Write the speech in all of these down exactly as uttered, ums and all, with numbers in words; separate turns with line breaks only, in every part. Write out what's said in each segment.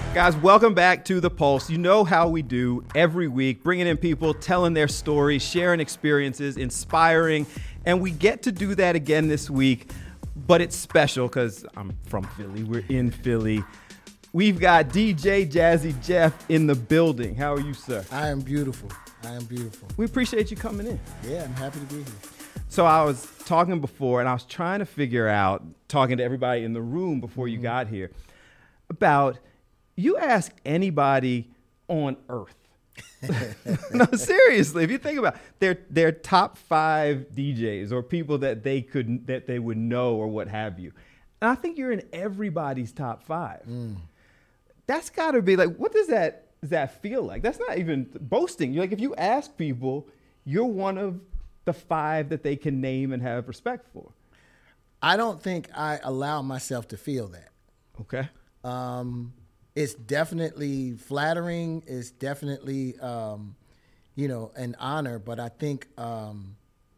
Guys, welcome back to The Pulse. You know how we do every week, bringing in people, telling their stories, sharing experiences, inspiring, and we get to do that again this week, but it's special because I'm from Philly. We're in Philly. We've got D J Jazzy Jeff in the building. How are you, sir?
I am beautiful. I am beautiful.
We appreciate you coming in.
Yeah, I'm happy to be here.
So I was talking before, and I was trying to figure out, talking to everybody in the room before you mm-hmm. got here, about... You ask anybody on earth. No, seriously, if you think about it, their their top five D Js or people that they could that they would know or what have you. And I think you're in everybody's top five. Mm. That's gotta be like, what does that does that feel like? That's not even boasting. You're like, if you ask people, you're one of the five that they can name and have respect for.
I don't think I allow myself to feel that.
Okay.
Um It's definitely flattering. It's definitely, um, you know, an honor. But I think um,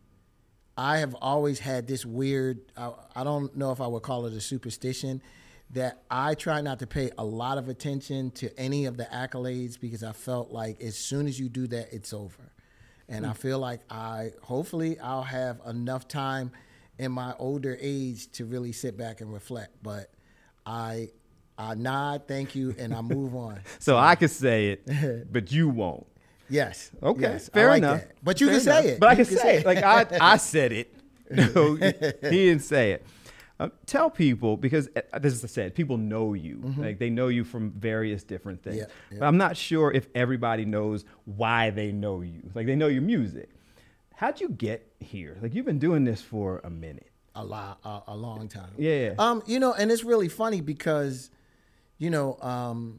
I have always had this weird, I, I don't know if I would call it a superstition, that I try not to pay a lot of attention to any of the accolades because I felt like as soon as you do that, it's over. And mm. I feel like I, hopefully I'll have enough time in my older age to really sit back and reflect. But I... I nod, thank you, and I move on.
So I can say it, but you won't.
Yes.
Okay.
Yes,
fair
like
enough.
That. But you
fair
can
enough.
say it.
But I
you
can, can say, say it. Like I, I said it. No, he didn't say it. Uh, tell people, because uh, this is I said, people know you. Mm-hmm. Like they know you from various different things. Yep, yep. But I'm not sure if everybody knows why they know you. Like they know your music. How'd you get here? Like you've been doing this for a minute.
A lot, a, a long time.
Yeah.
Um, you know, and it's really funny because. You know, um,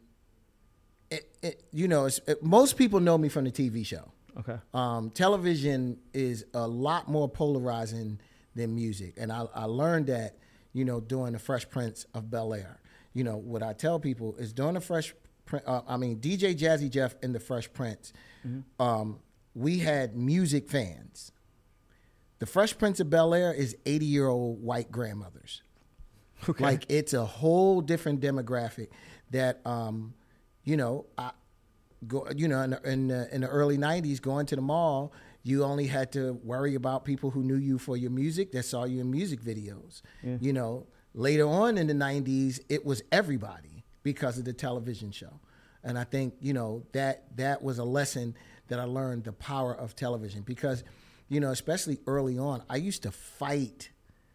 it, it, you know, it's, it, most people know me from the T V show.
Okay.
Um, television is a lot more polarizing than music. And I, I learned that, you know, doing the Fresh Prince of Bel-Air. You know, what I tell people is during the Fresh Prince, uh, I mean, D J Jazzy Jeff and the Fresh Prince, mm-hmm. um, we had music fans. The Fresh Prince of Bel-Air is eighty-year-old white grandmothers. Okay. Like it's a whole different demographic that, um, you know, I go, you know, in the, in the, in the early nineties, going to the mall, you only had to worry about people who knew you for your music, that saw you in music videos. Yeah. You know, later on in the nineties, it was everybody because of the television show. And I think, you know, that that was a lesson that I learned, the power of television, because, you know, especially early on, I used to fight,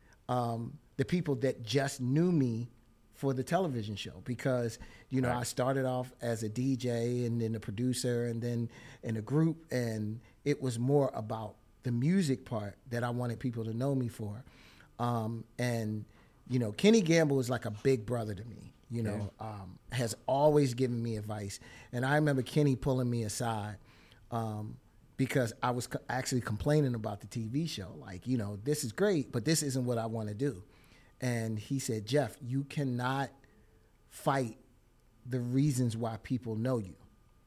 um, the people that just knew me for the television show because, you know, right. I started off as a D J and then a producer and then in a group, and it was more about the music part that I wanted people to know me for. Um, and, you know, Kenny Gamble is like a big brother to me, you know, yeah. um, has always given me advice. And I remember Kenny pulling me aside um, because I was co- actually complaining about the T V show. Like, you know, this is great, but this isn't what I want to do. And he said, Jeff, you cannot fight the reasons why people know you.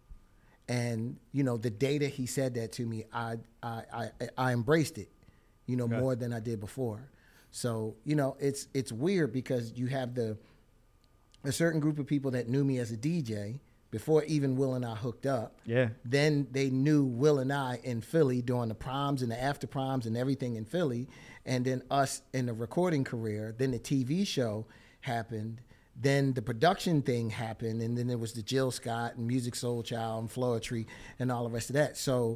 And, you know, the day that he said that to me, I I I, I embraced it, you know, okay. more than I did before. So, you know, it's it's weird because you have the a certain group of people that knew me as a D J before even Will and I hooked up.
Yeah.
Then they knew Will and I in Philly during the proms and the after proms and everything in Philly. And then us in the recording career. Then the T V show happened. Then the production thing happened. And then there was the Jill Scott and Music Soul Child and Floetry and all the rest of that. So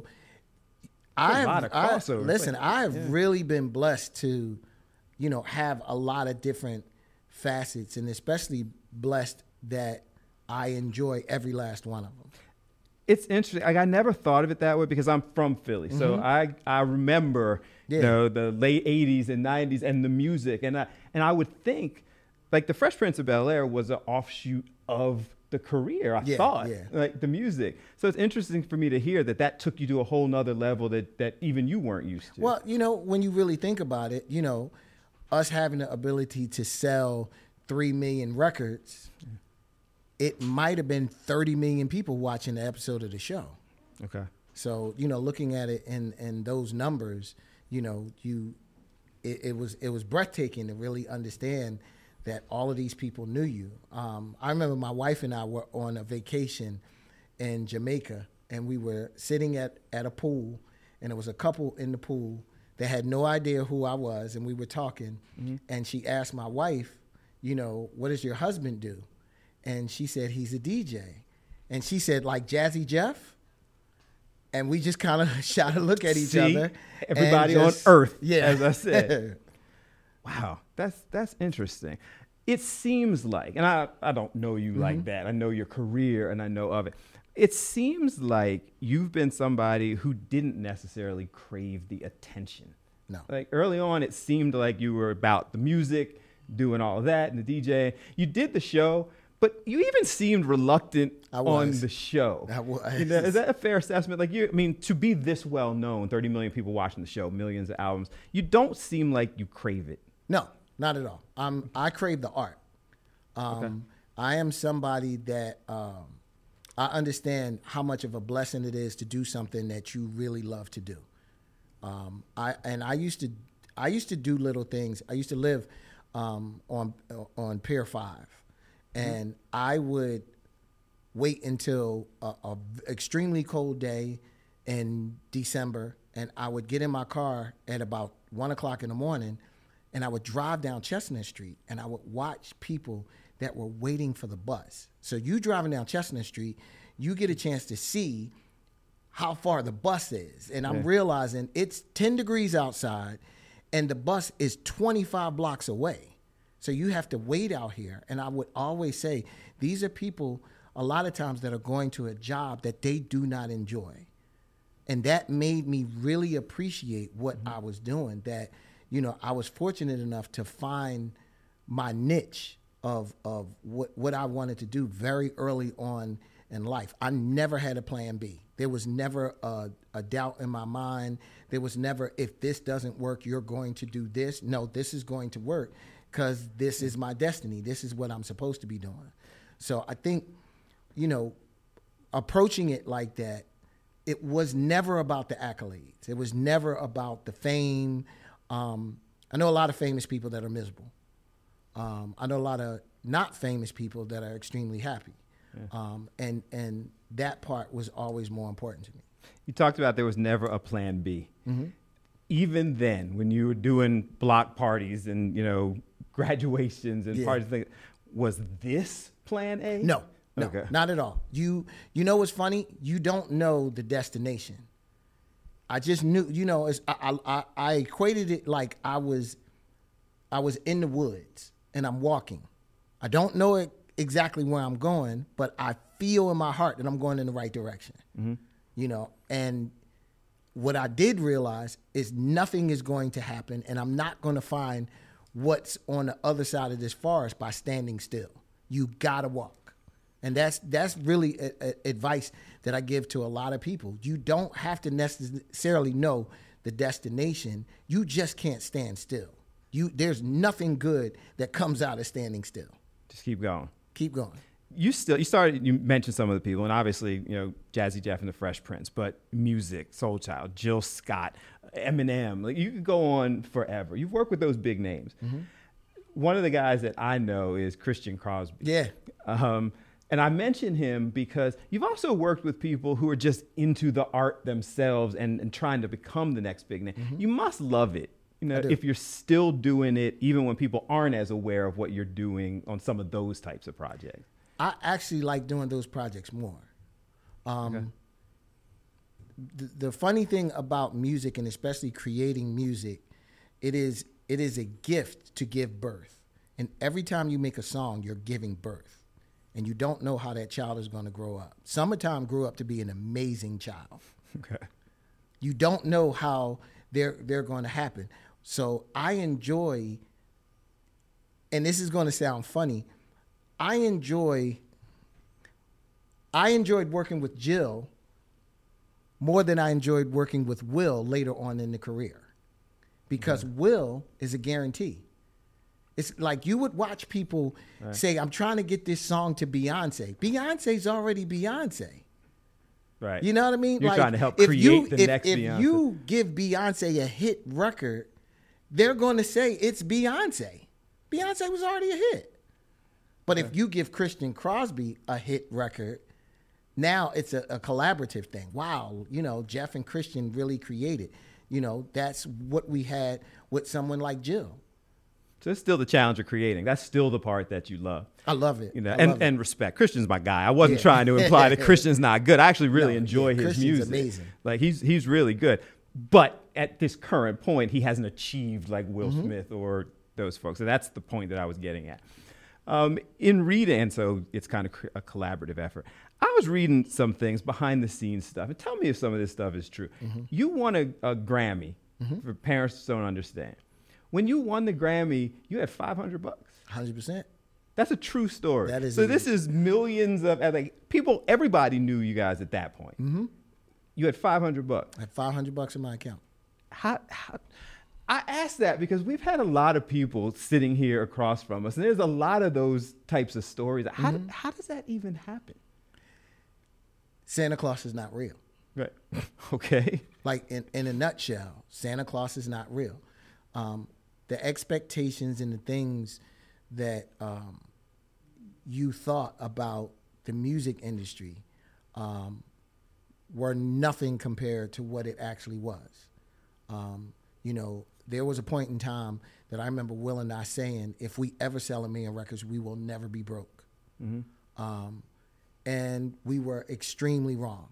I have, I, listen, like, I have yeah. really been blessed to, you know, have a lot of different facets, and especially blessed that I enjoy every last one of them.
It's interesting. Like I never thought of it that way because I'm from Philly. Mm-hmm. So I, I remember yeah. you know, the late eighties and nineties and the music. And I, and I would think like the Fresh Prince of Bel-Air was an offshoot of the career, I yeah, thought, yeah. like the music. So it's interesting for me to hear that that took you to a whole nother level that, that even you weren't used to.
Well, you know, when you really think about it, you know, us having the ability to sell three million records, it might have been thirty million people watching the episode of the show.
Okay.
So, you know, looking at it in, in those numbers, you know, you, it, it was, it was breathtaking to really understand that all of these people knew you. Um, I remember my wife and I were on a vacation in Jamaica, and we were sitting at, at a pool, and there was a couple in the pool that had no idea who I was, and we were talking, mm-hmm. and she asked my wife, you know, what does your husband do? And she said, he's a D J. And she said, like Jazzy Jeff? And we just kind of shot a look at each
See,
other.
Everybody
just,
on earth,
yeah.
as I said. Wow, that's that's interesting. It seems like, and I, I don't know you mm-hmm. like that. I know your career and I know of it. It seems like you've been somebody who didn't necessarily crave the attention.
No.
Like early on, it seemed like you were about the music, doing all of that, and the D J. You did the show, but you even seemed reluctant on the show.
I was.
You know, is that a fair assessment? Like, you, I mean, to be this well known, thirty million people watching the show, millions of albums, you don't seem like you crave it.
No, not at all. Um, I crave the art. Um, okay. I am somebody that um, I understand how much of a blessing it is to do something that you really love to do. Um, I and I used to, I used to do little things. I used to live um, on on Pier Five, and mm-hmm. I would wait until a, a extremely cold day in December, and I would get in my car at about one o'clock in the morning, and I would drive down Chestnut Street, and I would watch people that were waiting for the bus. So you driving down Chestnut Street, you get a chance to see how far the bus is. And I'm yeah. realizing it's ten degrees outside and the bus is twenty-five blocks away. So you have to wait out here. And I would always say, these are people a lot of times that are going to a job that they do not enjoy. And that made me really appreciate what mm-hmm. I was doing, that, you know, I was fortunate enough to find my niche of of what, what I wanted to do very early on in life. I never had a plan B. There was never a, a doubt in my mind. There was never, if this doesn't work, you're going to do this. No, this is going to work because this is my destiny. This is what I'm supposed to be doing. So I think, you know, approaching it like that, it was never about the accolades. It was never about the fame. Um, I know a lot of famous people that are miserable. Um, I know a lot of not famous people that are extremely happy. Yeah. Um, and and that part was always more important to me.
You talked about there was never a plan B.
Mm-hmm.
Even then, when you were doing block parties and, you know, graduations and
yeah.
parties, things, was this plan A?
No, no,
okay.
not at all. You you know what's funny? You don't know the destination. I just knew, you know, it's, I, I I equated it like I was I was in the woods and I'm walking. I don't know it exactly where I'm going, but I feel in my heart that I'm going in the right direction.
Mm-hmm.
You know, and what I did realize is nothing is going to happen, and I'm not going to find what's on the other side of this forest by standing still. You gotta walk. And that's that's really a, a advice that I give to a lot of people. You don't have to necessarily know the destination. You just can't stand still. You there's nothing good that comes out of standing still.
Just keep going.
Keep going.
You still you started you mentioned some of the people, and obviously, you know, Jazzy Jeff and the Fresh Prince, but music, Soul Child, Jill Scott, Eminem, like you could go on forever. You've worked with those big names.
Mm-hmm.
One of the guys that I know is Christian Crosby.
Yeah.
Um, and I mention him because you've also worked with people who are just into the art themselves and, and trying to become the next big name. Mm-hmm. You must love it, you know, if you're still doing it, even when people aren't as aware of what you're doing on some of those types of projects.
I actually like doing those projects more. Um,
okay.
the, the funny thing about music, and especially creating music, it is it is a gift to give birth. And every time you make a song, you're giving birth. And you don't know how that child is going to grow up. Summertime grew up to be an amazing child.
Okay.
You don't know how they're they're going to happen. So I enjoy, and this is going to sound funny, I enjoy, I enjoyed working with Jill more than I enjoyed working with Will later on in the career. Because okay. Will is a guarantee. It's like you would watch people right. say, I'm trying to get this song to Beyonce. Beyonce's already Beyonce.
Right.
You know what I mean?
You're
like,
trying to help
if
create
you,
the
if,
next
if
Beyonce.
If you give Beyonce a hit record, they're going to say it's Beyonce. Beyonce was already a hit. But if you give Christian Crosby a hit record, now it's a, a collaborative thing. Wow, you know, Jeff and Christian really created. You know, that's what we had with someone like Jill.
So it's still the challenge of creating. That's still the part that you love.
I love it.
You know,
I
and,
love it.
and respect. Christian's my guy. I wasn't
Yeah.
trying to imply that Christian's not good. I actually really
No,
enjoy
yeah,
his
Christian's
music.
amazing.
Like he's he's really good. But at this current point, he hasn't achieved like Will
Mm-hmm.
Smith or those folks. So that's the point that I was getting at. Um, in reading, and so it's kind of cr- a collaborative effort. I was reading some things behind the scenes stuff, and tell me if some of this stuff is true.
Mm-hmm.
You won a, a Grammy for Parents Don't Understand. When you won the Grammy, you had five hundred bucks.
one hundred percent.
That's a true story.
That is
so
a-
this is millions of uh, like people. Everybody knew you guys at that point. Mm-hmm. You had five hundred bucks.
I had five hundred bucks in my account.
How, how? I asked that because we've had a lot of people sitting here across from us, and there's a lot of those types of stories. How
Mm-hmm.
how does that even happen?
Santa Claus is not real.
Right. Okay.
Like in, in a nutshell, Santa Claus is not real. Um, the expectations and the things that um, you thought about the music industry um, were nothing compared to what it actually was. Um, you know, there was a point in time that I remember Will and I saying, if we ever sell a million records, we will never be broke. Mm-hmm. Um, and we were extremely wrong.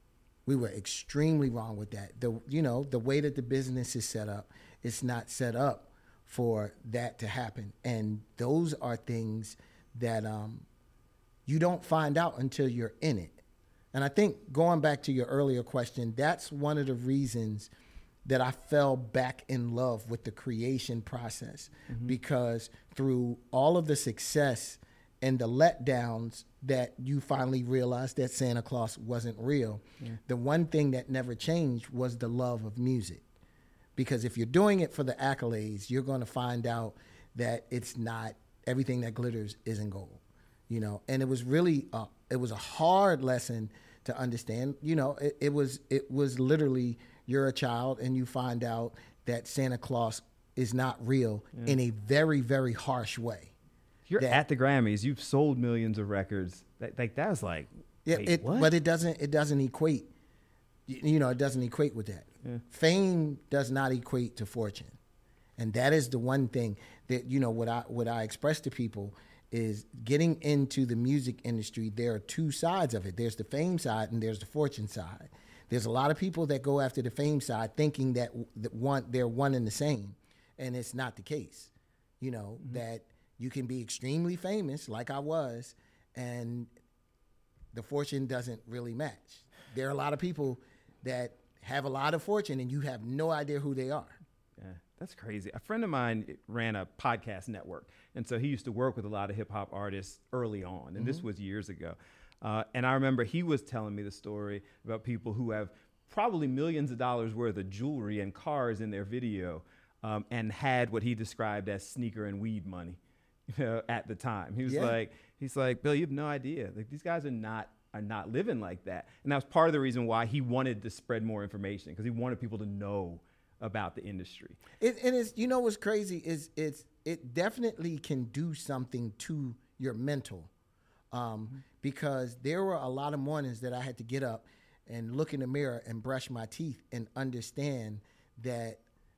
We were extremely wrong with that. The you know the way that the business is set up, it's not set up for that to happen. And those are things that um, you don't find out until you're in it. And I think going back to your earlier question, that's one of the reasons that I fell back in love with the creation process, mm-hmm. because through all of the success and the letdowns that you finally realized that Santa Claus wasn't real, yeah. the one thing that never changed was the love of music. Because if you're doing it for the accolades, you're going to find out that it's not, everything that glitters isn't gold, you know. And it was really, uh, it was a hard lesson to understand. You know, it, it was, it was literally, you're a child and you find out that Santa Claus is not real yeah. in a very, very harsh way.
You're
that,
at the Grammys. You've sold millions of records. That, like that's like,
yeah.
wait,
It,
what?
but it doesn't. It doesn't equate. You, you know, it doesn't equate with that. Yeah. Fame does not equate to fortune, and that is the one thing that you know. What I what I express to people is getting into the music industry. There are two sides of it. There's the fame side and there's the fortune side. There's a lot of people that go after the fame side thinking that, that one they're one and the same, and it's not the case. You know, mm-hmm. that you can be extremely famous like I was, and the fortune doesn't really match. There are a lot of people that have a lot of fortune and you have no idea who they are.
Yeah, that's crazy. A friend of mine ran a podcast network, and so he used to work with a lot of hip-hop artists early on, and mm-hmm. this was years ago. Uh, and I remember he was telling me the story about people who have probably millions of dollars worth of jewelry and cars in their video, um, and had what he described as sneaker and weed money, you know, at the time. He was yeah. like, he's like, Bill, you have no idea. Like these guys are not are not living like that. And that was part of the reason why he wanted to spread more information, because he wanted people to know about the industry.
It, it is, you know, what's crazy is it's it definitely can do something to your mental. Um, mm-hmm. Because there were a lot of mornings that I had to get up and look in the mirror and brush my teeth and understand that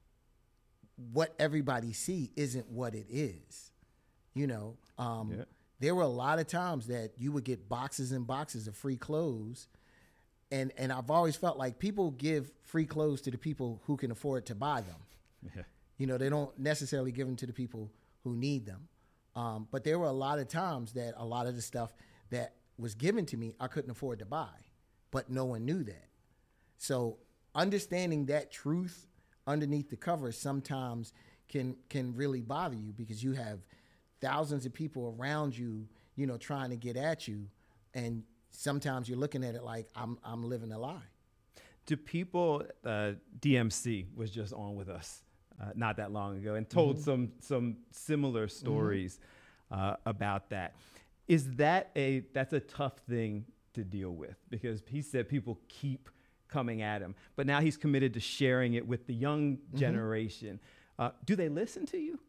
what everybody see isn't what it is. You know, um, yeah. there were a lot of times that you would get boxes and boxes of free clothes. And, and I've always felt like people give free clothes to the people who can afford to buy them. Yeah. You know, they don't necessarily give them to the people who need them. Um, but there were a lot of times that a lot of the stuff that was given to me, I couldn't afford to buy, but no one knew that. So understanding that truth underneath the cover sometimes can can really bother you, because you have thousands of people around you, you know, trying to get at you, and sometimes you're looking at it like I'm I'm living a lie.
Do people? Uh, D M C was just on with us uh, not that long ago and told mm-hmm. some some similar stories mm-hmm. uh, about that. Is that a that's a tough thing to deal with, because he said people keep coming at him, but now he's committed to sharing it with the young mm-hmm. generation. Uh, do they listen to you?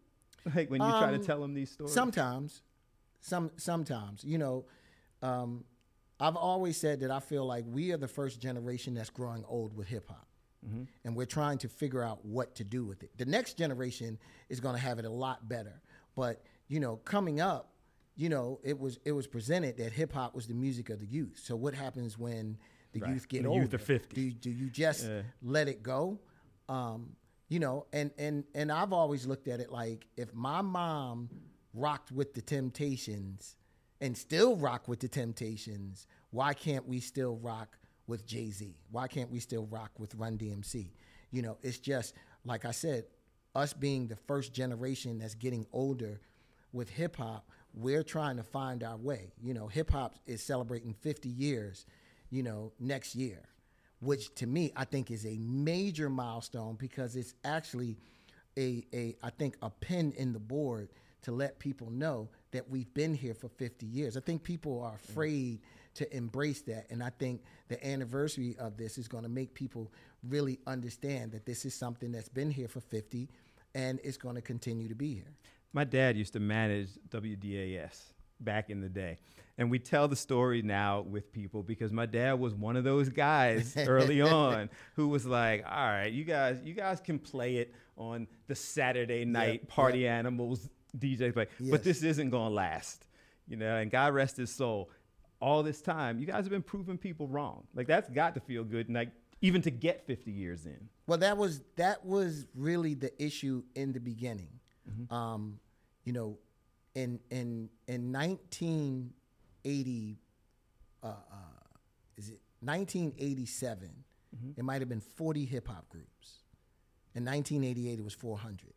Like when you um, try to tell them these stories?
Sometimes. Some Sometimes. You know, um, I've always said that I feel like we are the first generation that's growing old with hip-hop. Mm-hmm. And we're trying to figure out what to do with it. The next generation is going to have it a lot better. But, you know, coming up, you know, it was it was presented that hip-hop was the music of the youth. So what happens when the right. youth get
the
older?
Youth are fifty.
Do you, do you just yeah. let it go? Um, you know, and, and, and I've always looked at it like if my mom rocked with the Temptations and still rock with the Temptations, why can't we still rock with Jay-Z? Why can't we still rock with Run D M C? You know, it's just, like I said, us being the first generation that's getting older with hip-hop, we're trying to find our way. You know, hip-hop is celebrating fifty years, you know, next year, which to me, I think is a major milestone because it's actually a, a I think, a pin in the board to let people know that we've been here for fifty years. I think people are afraid to embrace that. And I think the anniversary of this is going to make people really understand that this is something that's been here for fifty and it's going to continue to be here.
My dad used to manage W D A S back in the day. And we tell the story now with people because my dad was one of those guys early on who was like, all right, you guys, you guys can play it on the Saturday night yep, Party yep. Animals D J play, yes. but this isn't going to last, you know, and God rest his soul. All this time, you guys have been proving people wrong. Like that's got to feel good. And like, even to get fifty years in.
Well, that was, that was really the issue in the beginning. Mm-hmm. Um, you know, in, in, in nineteen eighty, uh, uh, is it nineteen eighty-seven, mm-hmm. it might've been forty hip hop groups. In nineteen eighty-eight, it was four hundred.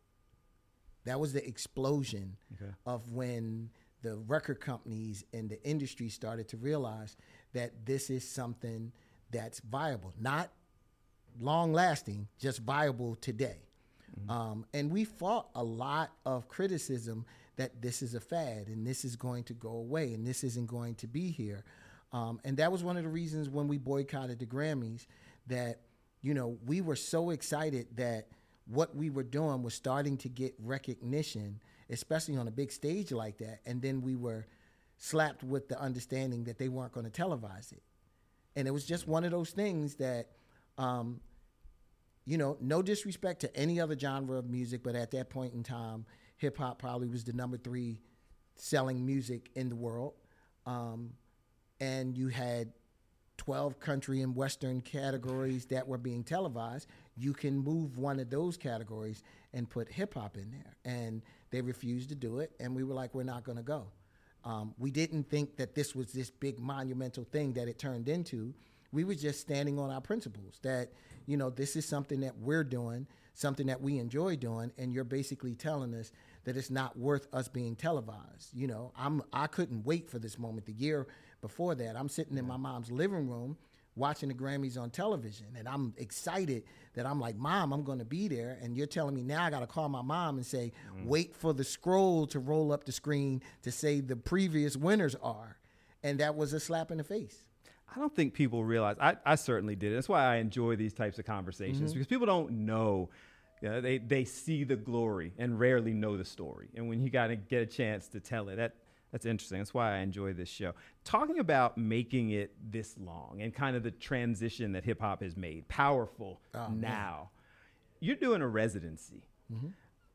That was the explosion okay. of when the record companies and the industry started to realize that this is something that's viable, not long lasting, just viable today. Mm-hmm. Um, and we fought a lot of criticism that this is a fad and this is going to go away and this isn't going to be here. Um, and that was one of the reasons when we boycotted the Grammys that, you know, we were so excited that what we were doing was starting to get recognition, especially on a big stage like that. And then we were slapped with the understanding that they weren't going to televise it. And it was just one of those things that, um, you know, no disrespect to any other genre of music, but at that point in time, hip hop probably was the number three selling music in the world. Um, and you had twelve country and Western categories that were being televised. You can move one of those categories and put hip hop in there. And they refused to do it. And we were like, we're not going to go. Um, we didn't think that this was this big monumental thing that it turned into. We were just standing on our principles that, you know, this is something that we're doing, something that we enjoy doing, and you're basically telling us that it's not worth us being televised. You know, I'm I couldn't wait for this moment. The year before that, I'm sitting in my mom's living room watching the Grammys on television, and I'm excited that I'm like, Mom, I'm going to be there, and you're telling me now I got to call my mom and say, mm. wait for the scroll to roll up the screen to say the previous winners are, and that was a slap in the face.
I don't think people realize, I, I certainly did. That's why I enjoy these types of conversations, mm-hmm. because people don't know, you know, they, they see the glory and rarely know the story. And when you got to get a chance to tell it, that that's interesting. That's why I enjoy this show. Talking about making it this long and kind of the transition that hip hop has made, powerful oh, now. Man. You're doing a residency. Mm-hmm.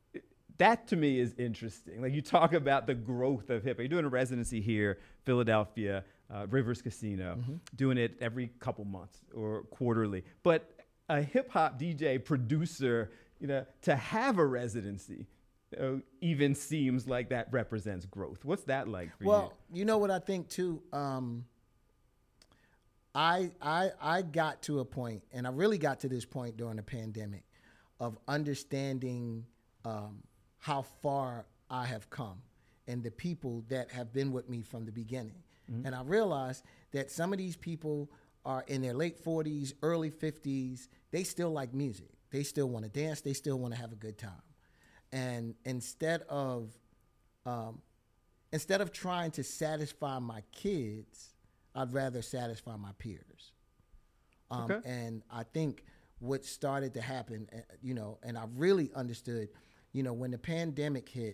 That to me is interesting. Like you talk about the growth of hip hop. You're doing a residency here, Philadelphia, uh, Rivers Casino, mm-hmm. doing it every couple months or quarterly. But a hip hop D J producer, you know, to have a residency uh, even seems like that represents growth. What's that like for
well, you?
Well,
you know what I think too. Um, I I I got to a point, and I really got to this point during the pandemic, of understanding. Um, how far I have come and the people that have been with me from the beginning. Mm-hmm. And I realized that some of these people are in their late forties, early fifties. They still like music. They still want to dance. They still want to have a good time. And instead of, um, instead of trying to satisfy my kids, I'd rather satisfy my peers. Um, okay. And I think what started to happen, you know, and I really understood, you know, when the pandemic hit,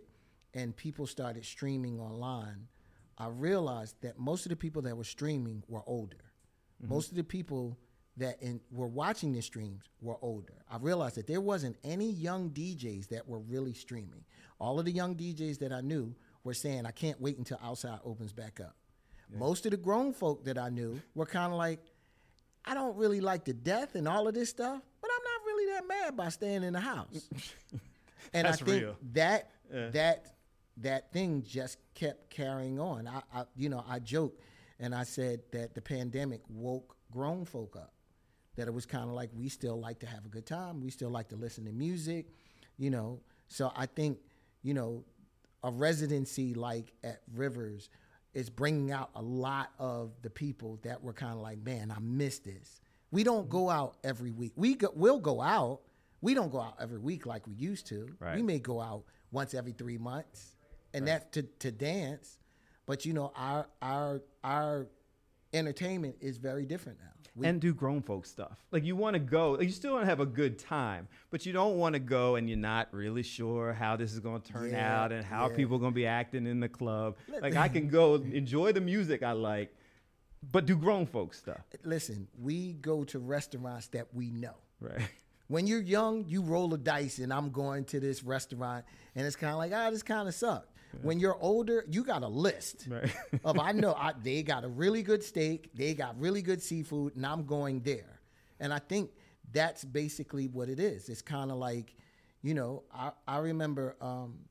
and people started streaming online, I realized that most of the people that were streaming were older. Mm-hmm. Most of the people that in, were watching the streams were older. I realized that there wasn't any young D Js that were really streaming. All of the young D Js that I knew were saying, I can't wait until outside opens back up. Yeah. Most of the grown folk that I knew were kind of like, I don't really like the death and all of this stuff, but I'm not really that mad by staying in the house. And
That's
I think
real.
that
yeah.
that that thing just kept carrying on. I, I you know, I joked and I said that the pandemic woke grown folk up. That it was kind of like we still like to have a good time. We still like to listen to music, you know. So I think, you know, a residency like at Rivers is bringing out a lot of the people that were kind of like, man, I miss this. We don't go out every week. We go, we'll go out. We don't go out every week like we used to.
Right.
We may go out once every three months, and
right.
that's to, to dance. But, you know, our our our entertainment is very different now. We,
and do grown folk stuff. Like you want to go, like you still want to have a good time, but you don't want to go and you're not really sure how this is going to turn
Yeah,
out and how
yeah.
people are going to be acting in the club. Like I can go enjoy the music I like, but do grown folk stuff.
Listen, we go to restaurants that we know.
Right.
When you're young, you roll a dice and I'm going to this restaurant and it's kind of like, ah, this kind of sucked. Yeah. When you're older, you got a list
right.
of, I know I, they got a really good steak, they got really good seafood, and I'm going there. And I think that's basically what it is. It's kind of like, you know, I, I remember, um,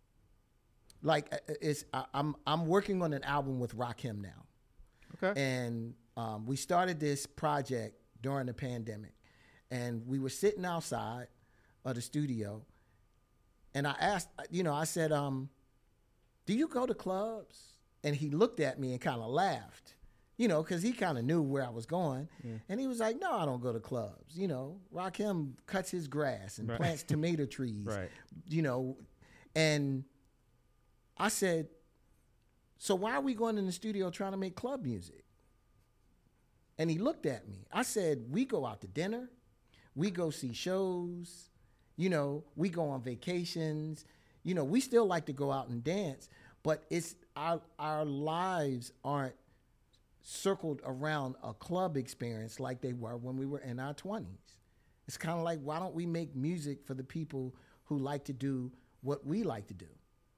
like it's I, I'm I'm working on an album with Rakim now.
Okay.
And um, we started this project during the pandemic. And we were sitting outside of the studio, and I asked, you know, I said, um, do you go to clubs? And he looked at me and kind of laughed, you know, because he kind of knew where I was going. Yeah. And he was like, no, I don't go to clubs. You know, Rakim cuts his grass and
right.
plants tomato trees,
right.
you know. And I said, so why are we going in the studio trying to make club music? And he looked at me. I said, we go out to dinner. We go see shows, you know, we go on vacations, you know, we still like to go out and dance, but it's our our lives aren't circled around a club experience like they were when we were in our twenties. It's kind of like, why don't we make music for the people who like to do what we like to do?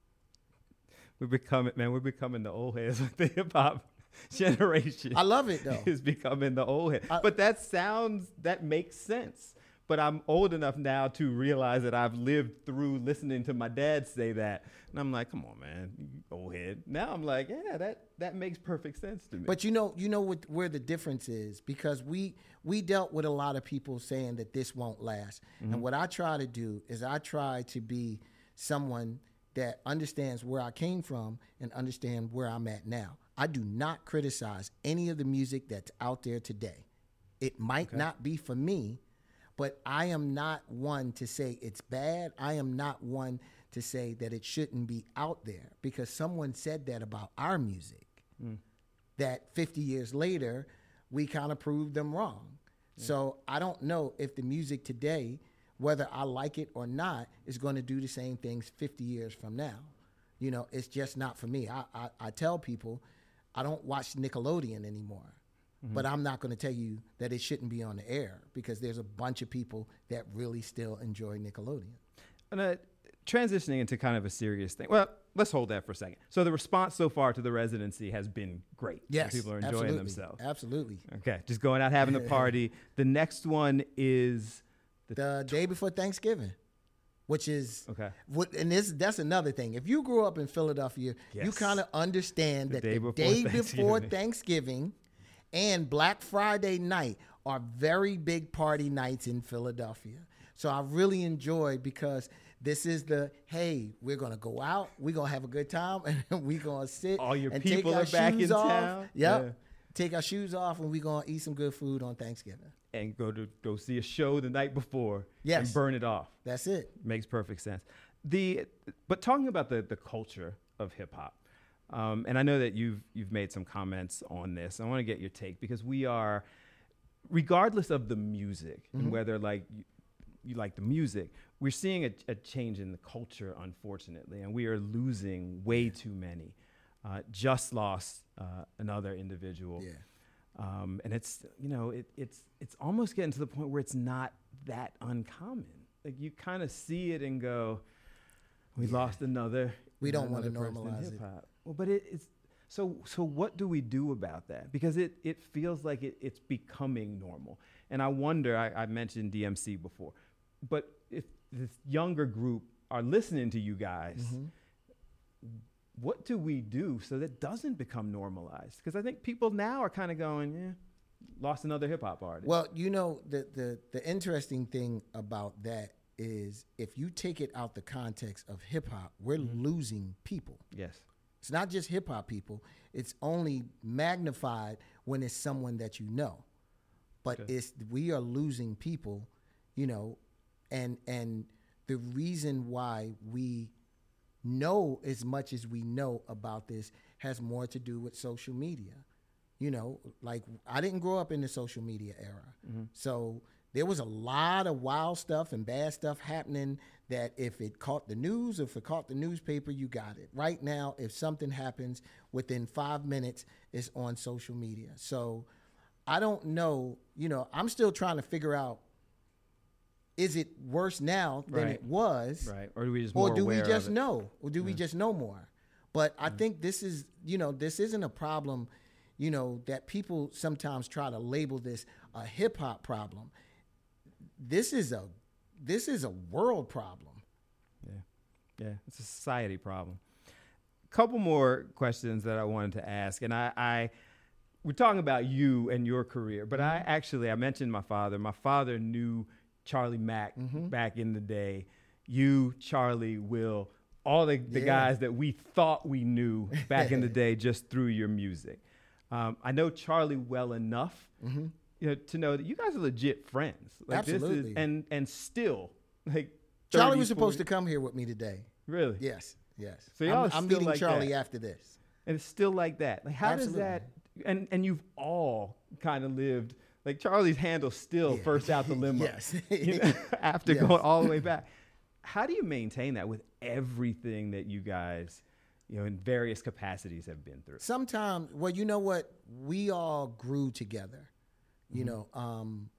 We're becoming, man, we're becoming the old heads with the hip hop generation.
I love it though.
Is becoming the old head. I, but that sounds, that makes sense. But I'm old enough now to realize that I've lived through listening to my dad say that. And I'm like, come on, man, you old head. Now I'm like, yeah, that, that makes perfect sense to me.
But you know, you know what, where the difference is, because we we dealt with a lot of people saying that this won't last. Mm-hmm. And what I try to do is I try to be someone that understands where I came from and understand where I'm at now. I do not criticize any of the music that's out there today. It might okay. not be for me, but I am not one to say it's bad. I am not one to say that it shouldn't be out there, because someone said that about our music, mm. that fifty years later, we kind of proved them wrong. Yeah. So I don't know if the music today, whether I like it or not, is going to do the same things fifty years from now. You know, it's just not for me. I, I, I tell people, I don't watch Nickelodeon anymore, mm-hmm. but I'm not going to tell you that it shouldn't be on the air, because there's a bunch of people that really still enjoy Nickelodeon.
And uh, transitioning into kind of a serious thing. Well, let's hold that for a second. So the response so far to the residency has been great.
Yes,
people are enjoying
absolutely,
themselves.
Absolutely.
Okay, just going out having a party. The next one is
the, the day before Thanksgiving. Which is
okay,
what, and this that's another thing. If you grew up in Philadelphia, yes. you kind of understand
the
that
day
the
before
day
Thanksgiving.
before Thanksgiving and Black Friday night are very big party nights in Philadelphia. So I really enjoy, because this is the, hey, we're gonna go out, we're gonna have a good time, and we're gonna sit.
All your
and
people
take
are
our
back
shoes
in
off.
town.
Yep.
Yeah.
Take our shoes off, and we're gonna eat some good food on Thanksgiving.
And go to go see a show the night before,
yes.
and burn it off.
That's it.
Makes perfect sense. The but talking about the the culture of hip hop, um, and I know that you've you've made some comments on this. I want to get your take, because we are, regardless of the music, mm-hmm. and whether like you like the music. We're seeing a, a change in the culture, unfortunately, and we are losing way too many. Uh, just lost uh, another individual.
Yeah.
Um, and it's, you know, it, it's it's almost getting to the point where it's not that uncommon. Like you kind of see it and go, we
Yeah.
lost another.
We don't want to
another person in
normalize it.
hip-hop. Well, but it, it's so. So what do we do about that? Because it it feels like it, it's becoming normal. And I wonder. I, I mentioned D M C before, but if this younger group are listening to you guys.
Mm-hmm.
What do we do so that doesn't become normalized? Because I think people now are kind of going, yeah, lost another hip hop artist.
Well, you know, the, the, the interesting thing about that is if you take it out the context of hip hop, we're
Mm-hmm.
losing people.
Yes.
It's not just hip hop people. It's only magnified when it's someone that you know. But
Okay.
it's we are losing people, you know, and and the reason why we know as much as we know about this has more to do with social media. You know, like I didn't grow up in the social media era.
Mm-hmm.
So there was a lot of wild stuff and bad stuff happening that if it caught the news, if it caught the newspaper, you got it. Right now, if something happens within five minutes, it's on social media. So I don't know, you know, I'm still trying to figure out, is it worse now than
Right.
it was?
Right. Or do we just
Or
more
do we
aware
just
of it?
know? Or do we just know more? But I think this is, you know, this isn't a problem, you know, that people sometimes try to label this a hip hop problem. This is a this is a world problem.
Yeah. Yeah. It's a society problem. Couple more questions that I wanted to ask. And I, I we're talking about you and your career, but I actually I mentioned my father. My father knew Charlie Mack back in the day. You, Charlie, Will, all the, the
Yeah.
guys that we thought we knew back in the day just through your music. Um, I know Charlie well enough you know, to know that you guys are legit friends. Like This
Absolutely.
is, and, and still, like
Charlie
thirty,
was supposed
forty
to come here with me today.
Really?
Yes, yes.
So y'all
I'm,
are
I'm
still
meeting
like
Charlie
that.
after this.
And it's still like that. Like, how
Absolutely.
does that? And and you've all kind of lived. Like Charlie's handle still
Yeah.
first out the limo.
Yes.
You know, after
Yes.
going all the way back. How do you maintain that with everything that you guys, you know, in various capacities have been through?
Sometimes, well, you know what? We all grew together. You
Mm-hmm.
know, um,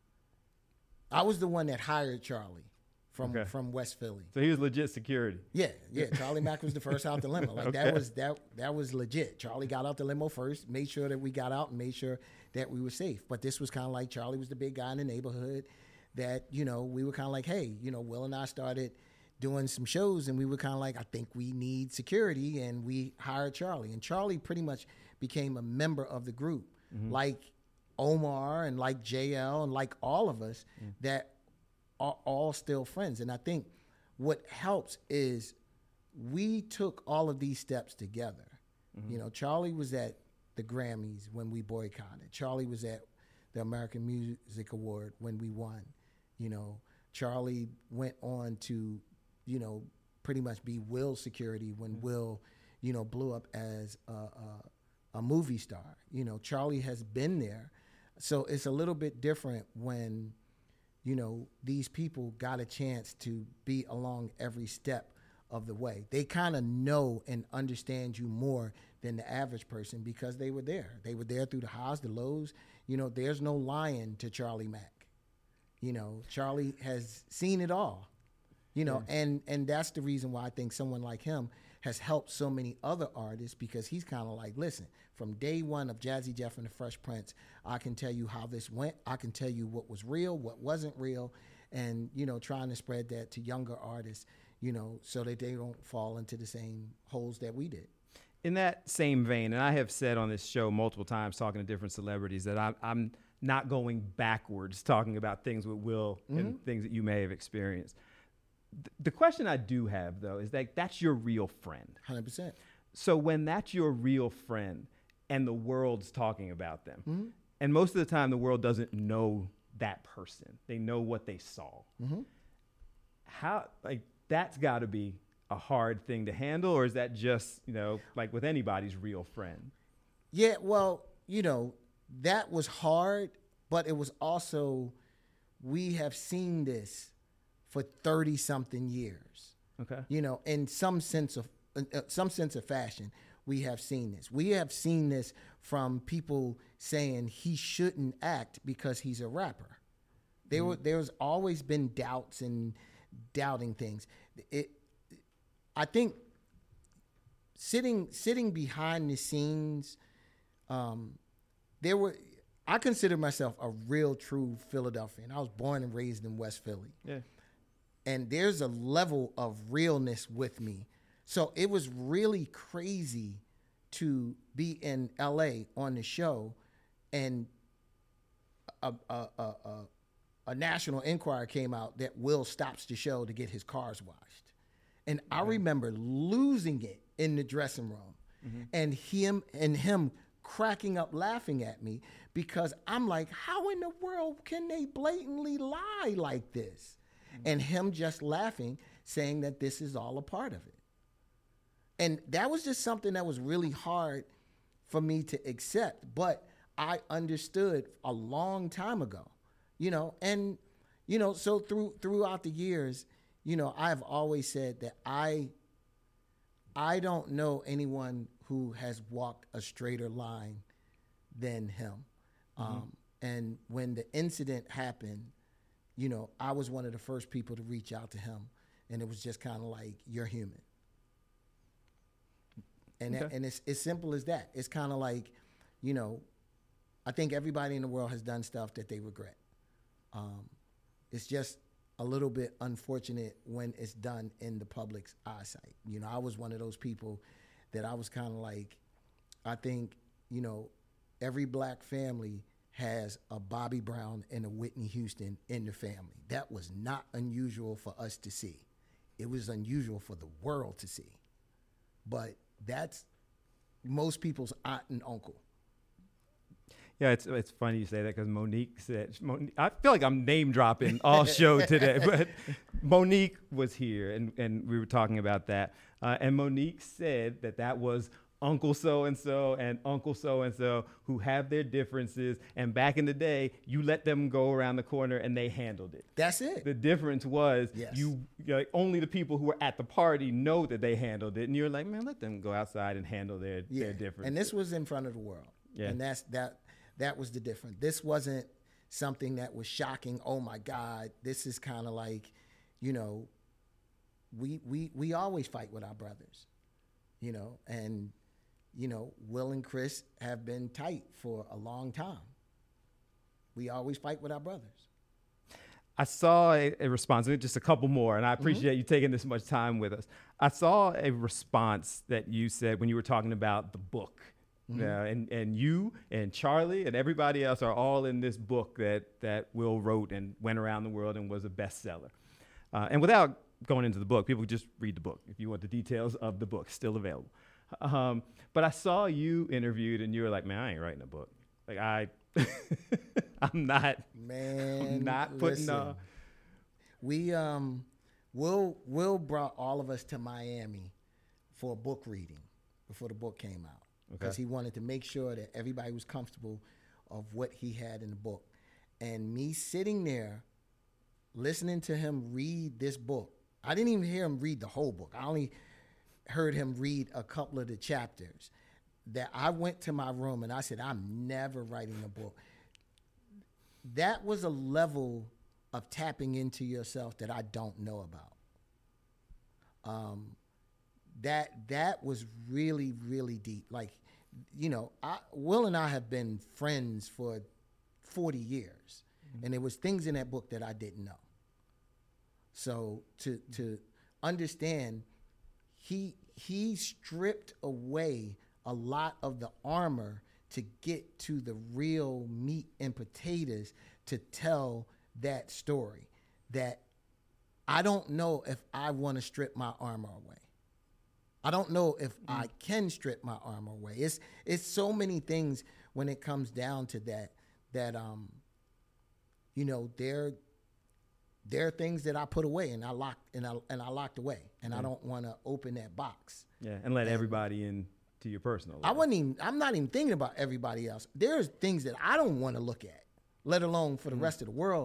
I was the one that hired Charlie from
Okay.
from West Philly.
So he was legit security.
Yeah, yeah. Charlie Mack was the first out the limo. Like
Okay.
that was that that was legit. Charlie got out the limo first, made sure that we got out and made sure that we were safe. But this was kind of like Charlie was the big guy in the neighborhood that, you know, we were kind of like, hey, you know, Will and I started doing some shows and we were kind of like, I think we need security, and we hired Charlie. And Charlie pretty much became a member of the group, like Omar and like J L and like all of us that are all still friends. And I think what helps is we took all of these steps together. You know, Charlie was at the Grammys when we boycotted. Charlie was at the American Music Award when we won. You know, Charlie went on to, you know, pretty much be Will's security when Will, you know, blew up as a, a, a movie star. You know, Charlie has been there. So it's a little bit different when, you know, these people got a chance to be along every step of the way. They kind of know and understand you more than the average person because they were there. They were there through the highs, the lows. You know, there's no lying to Charlie Mack. You know, Charlie has seen it all. You know,
Yeah.
and and that's the reason why I think someone like him has helped so many other artists, because he's kind of like, listen, from day one of Jazzy Jeff and the Fresh Prince, I can tell you how this went. I can tell you what was real, what wasn't real, and, you know, trying to spread that to younger artists, you know, so that they don't fall into the same holes that we did.
In that same vein, and I have said on this show multiple times, talking to different celebrities, that I'm, I'm not going backwards, talking about things with Will and things that you may have experienced. Th- The question I do have, though, is that that's your real friend.
one hundred percent.
So when that's your real friend and the world's talking about them, and most of the time the world doesn't know that person, they know what they saw. How, like, that's got to be a hard thing to handle, or is that just, you know, like with anybody's real friend?
Yeah, well, you know, that was hard, but it was also, we have seen this for thirty something years.
Okay.
You know, in some sense of uh, some sense of fashion, we have seen this. We have seen this from people saying he shouldn't act because he's a rapper. There mm-hmm. were there's always been doubts and doubting things. It, I think sitting sitting behind the scenes, um, there were. I consider myself a real, true Philadelphian. I was born and raised in West Philly.
Yeah.
And there's a level of realness with me. So it was really crazy to be in L A on the show, and a, a, a, a, a National Enquirer came out that Will stops the show to get his cars washed. And I remember losing it in the dressing room, mm-hmm. and him and him cracking up laughing at me, because I'm like, how in the world can they blatantly lie like this? Mm-hmm. And him just laughing, saying that this is all a part of it. And that was just something that was really hard for me to accept, but I understood a long time ago, you know, and, you know, so through throughout the years, you know, I've always said that I I don't know anyone who has walked a straighter line than him. Mm-hmm. Um, and when the incident happened, you know, I was one of the first people to reach out to him, and it was just kind of like, you're human. And
okay.
that, and it's as simple as that. It's kind of like, you know, I think everybody in the world has done stuff that they regret. Um, it's just a little bit unfortunate when it's done in the public's eyesight. You know, I was one of those people that I was kind of like, I think, you know, every black family has a Bobby Brown and a Whitney Houston in the family. That was not unusual for us to see. It was unusual for the world to see. But that's most people's aunt and uncle.
Yeah, it's it's funny you say that, because Monique said, Monique, I feel like I'm name dropping all show today, but Monique was here, and, and we were talking about that. Uh, and Monique said that that was Uncle so-and-so and Uncle so-and-so who have their differences. And back in the day, you let them go around the corner and they handled it.
That's it.
The difference was
yes.
you like, only the people who were at the party know that they handled it. And you're like, man, let them go outside and handle their,
yeah.
their differences.
And this was in front of the world.
Yeah.
And that's that. That was the difference. This wasn't something that was shocking. Oh my God, this is kind of like, you know, we we we always fight with our brothers, you know, and you know, Will and Chris have been tight for a long time. We always fight with our brothers.
I saw a, a response, just a couple more, and I appreciate mm-hmm. you taking this much time with us. I saw a response that you said when you were talking about the book. Mm-hmm. Uh, and, and you and Charlie and everybody else are all in this book that, that Will wrote and went around the world and was a bestseller. Uh, and without going into the book, people just read the book if you want the details of the book, still available. Um, but I saw you interviewed and you were like, man, I ain't writing a book. Like I, I'm not,
man,
I'm not putting
listen,
uh
we, um, Will, Will brought all of us to Miami for a book reading before the book came out. Because okay. he wanted to make sure that everybody was comfortable of what he had in the book. And me sitting there, listening to him read this book, I didn't even hear him read the whole book. I only heard him read a couple of the chapters. That I went to my room and I said, I'm never writing a book. That was a level of tapping into yourself that I don't know about. Um. That that was really, really deep. Like, you know, I, Will and I have been friends for forty years. Mm-hmm. And there was things in that book that I didn't know. So to to understand, he he stripped away a lot of the armor to get to the real meat and potatoes to tell that story. That I don't know if I want to strip my armor away. I don't know if mm. I can strip my armor away. It's it's so many things when it comes down to that, that, um, you know, there, there are things that I put away and I locked and I, and I locked away, and mm. I don't want to open that box.
Yeah, and let and everybody in to your personal life.
I wasn't even, I'm not even thinking about everybody else. There's things that I don't want to look at, let alone for the mm. rest of the world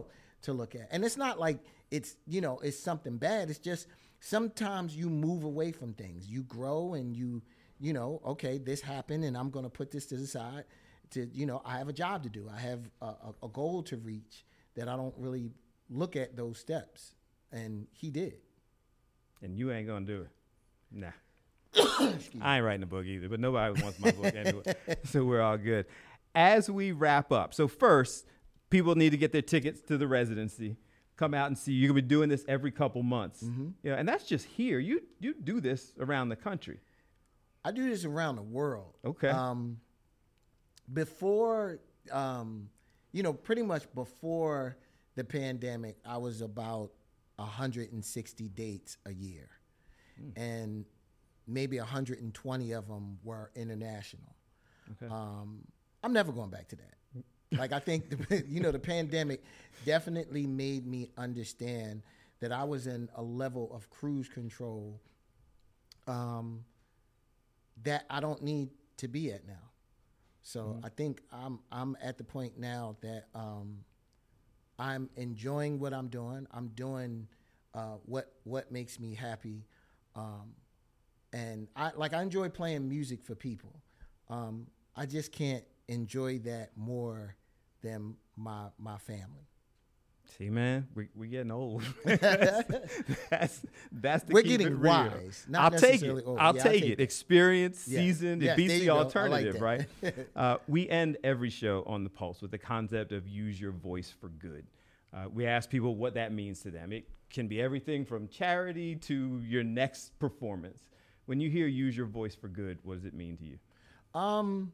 to look at. And it's not like it's, you know, it's something bad. It's just sometimes you move away from things. You grow and you, you know, okay, this happened and I'm going to put this to the side. To, you know, I have a job to do. I have a, a, a goal to reach that I don't really look at those steps. And he did.
And you ain't going to do it. Nah. I ain't writing a book either, but nobody wants my book anyway. So we're all good. As we wrap up, so first, people need to get their tickets to the residency. Come out and see. You're going to be doing this every couple months. Mm-hmm. Yeah, and that's just here. You you do this around the country.
I do this around the world.
Okay.
Um, before, um, you know, pretty much before the pandemic, I was about one hundred sixty dates a year. Mm. And maybe one hundred twenty of them were international. Okay. Um, I'm never going back to that. Like, I think, the, you know, the pandemic definitely made me understand that I was in a level of cruise control um, that I don't need to be at now. So mm-hmm. I think I'm I'm at the point now that um, I'm enjoying what I'm doing. I'm doing uh, what what makes me happy. Um, and I like I enjoy playing music for people. Um, I just can't enjoy that more than my my family.
See, man, we we getting old. that's that's the
We're
keep
getting
it real.
wise. Not
I'll take it.
necessarily old.
I'll
Yeah,
take,
I'll take
it.
it.
Experience,
Yeah.
seasoned.
Yeah,
It beats
there
the
you go. I like
alternative,
that.
right? uh, we end every show on the Pulse with the concept of use your voice for good. Uh, we ask people what that means to them. It can be everything from charity to your next performance. When you hear use your voice for good, what does it mean to you?
Um.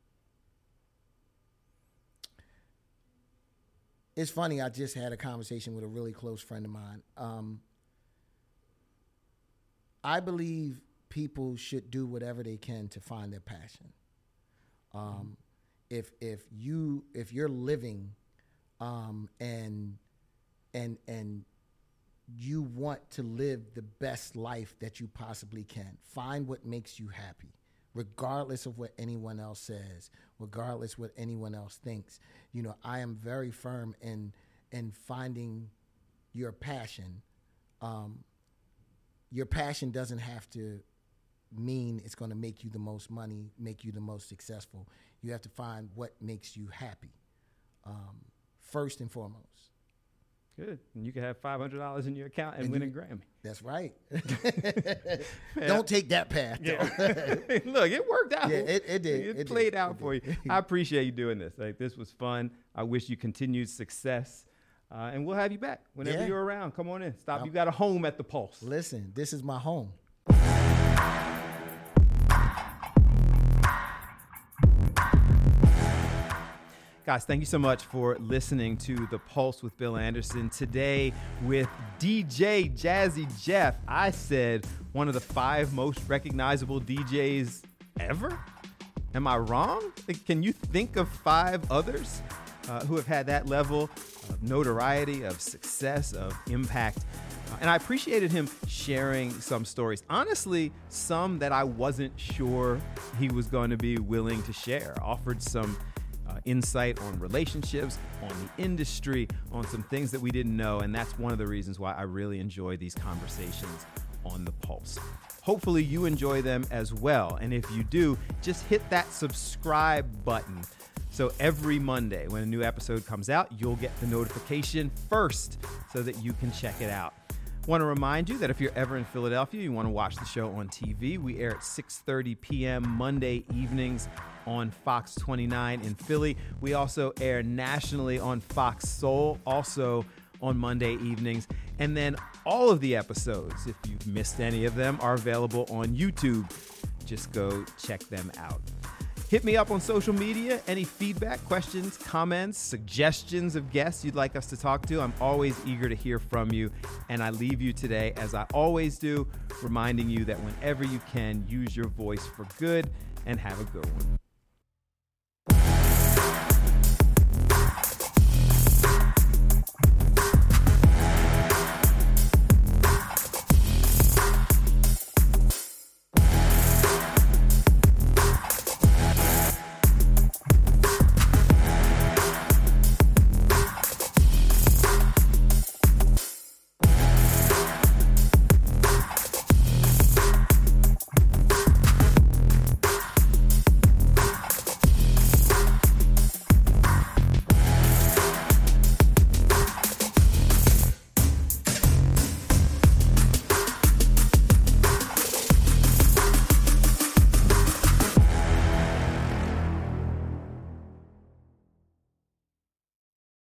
It's funny, I just had a conversation with a really close friend of mine. Um, I believe people should do whatever they can to find their passion. Um, if if you if you're living um, and and and you want to live the best life that you possibly can, find what makes you happy. Regardless of what anyone else says, regardless what anyone else thinks. You know, I am very firm in in finding your passion. Um, your passion doesn't have to mean it's going to make you the most money, make you the most successful. You have to find what makes you happy, um, first and foremost.
Good. And you can have five hundred dollars in your account and, and win you, a Grammy.
That's right. Don't take that path.
Yeah. Look, it worked out.
Yeah, it, it did.
It,
it
played
did.
out
it
for
did.
you. I appreciate you doing this. Like, this was fun. I wish you continued success. Uh, and we'll have you back whenever
yeah.
you're around. Come on in. Stop.
I'm,
you got a home at the Pulse.
Listen, this is my home.
Guys, thank you so much for listening to The Pulse with Bill Anderson. Today with D J Jazzy Jeff. I said one of the five most recognizable D Js ever? Am I wrong? Can you think of five others uh, who have had that level of notoriety, of success, of impact? Uh, and I appreciated him sharing some stories. Honestly, some that I wasn't sure he was going to be willing to share. Offered some Uh, insight on relationships, on the industry, on some things that we didn't know. And that's one of the reasons why I really enjoy these conversations on the Pulse. Hopefully you enjoy them as well. And if you do, just hit that subscribe button. So every Monday when a new episode comes out, you'll get the notification first so that you can check it out. Want to remind you that if you're ever in Philadelphia, you want to watch the show on T V, we air at six thirty p.m. Monday evenings on Fox twenty-nine in Philly. We also air nationally on Fox Soul, also on Monday evenings. And then all of the episodes, if you've missed any of them, are available on YouTube. Just go check them out. Hit me up on social media. Any feedback, questions, comments, suggestions of guests you'd like us to talk to. I'm always eager to hear from you. And I leave you today, as I always do, reminding you that whenever you can, use your voice for good and have a good one.